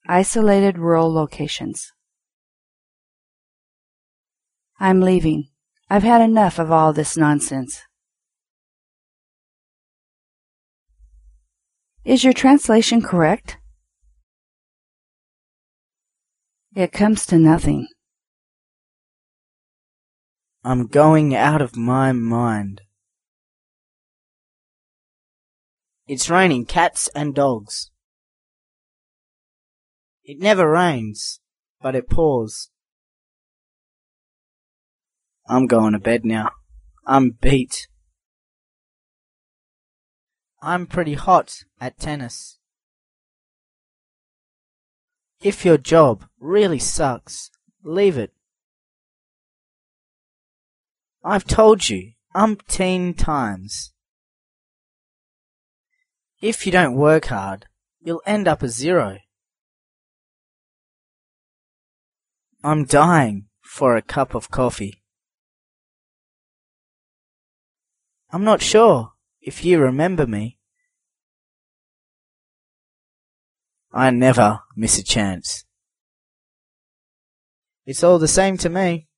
Isolated rural locations. I'm leaving. I've had enough of all this nonsense. Is your translation correct? It comes to nothing. I'm going out of my mind. It's raining cats and dogs. It never rains, but it pours. I'm going to bed now. I'm beat. I'm pretty hot at tennis. If your job really sucks, leave it. I've told you umpteen times. If you don't work hard, you'll end up a zero. I'm dying for a cup of coffee. I'm not sure if you remember me. I never miss a chance. It's all the same to me.